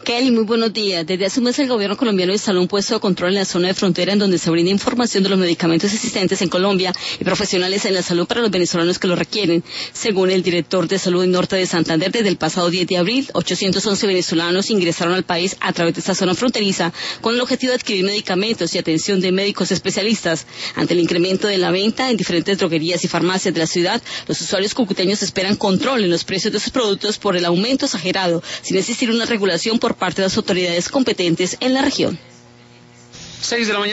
Kelly, muy buenos días. Desde hace un mes el gobierno colombiano instaló un puesto de control en la zona de frontera en donde se brinda información de los medicamentos existentes en Colombia y profesionales en la salud para los venezolanos que lo requieren. Según el director de salud norte de Santander, desde el pasado 10 de abril, 811 venezolanos ingresaron al país a través de esta zona fronteriza con el objetivo de adquirir medicamentos y atención de médicos especialistas. Ante el incremento de la venta en diferentes droguerías y farmacias de la ciudad, los usuarios cucuteños esperan control en los precios de sus productos por el aumento exagerado, sin existir una regulación por parte de las autoridades competentes en la región. 6 de la mañana.